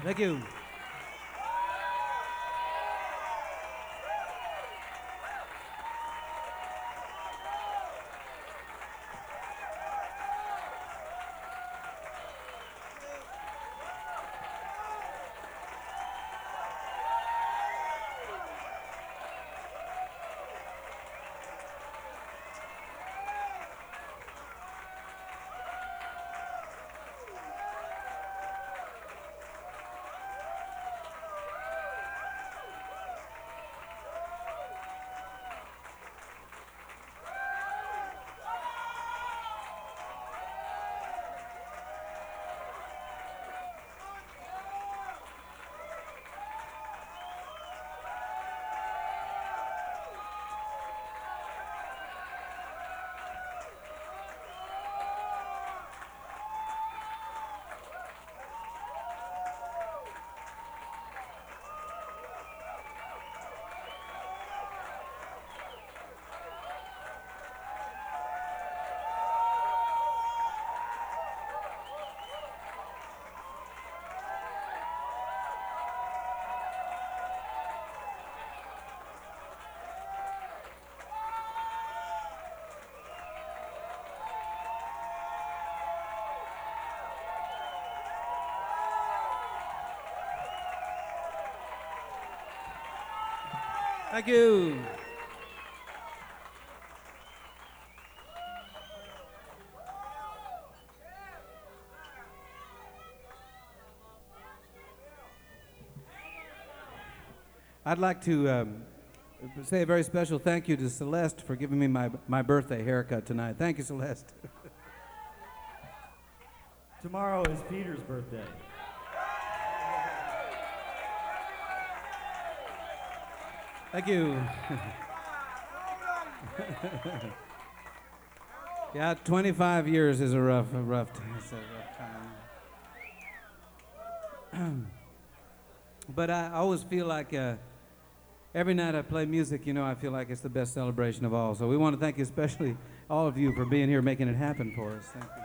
Thank you. Thank you. I'd like to say a very special thank you to Celeste for giving me my birthday haircut tonight. Thank you, Celeste. Tomorrow is Peter's birthday. Thank you. Yeah, 25 years is a rough it's a rough time. But I always feel like every night I play music, you know, I feel like it's the best celebration of all. So we want to thank you, especially all of you, for being here, making it happen for us. Thank you.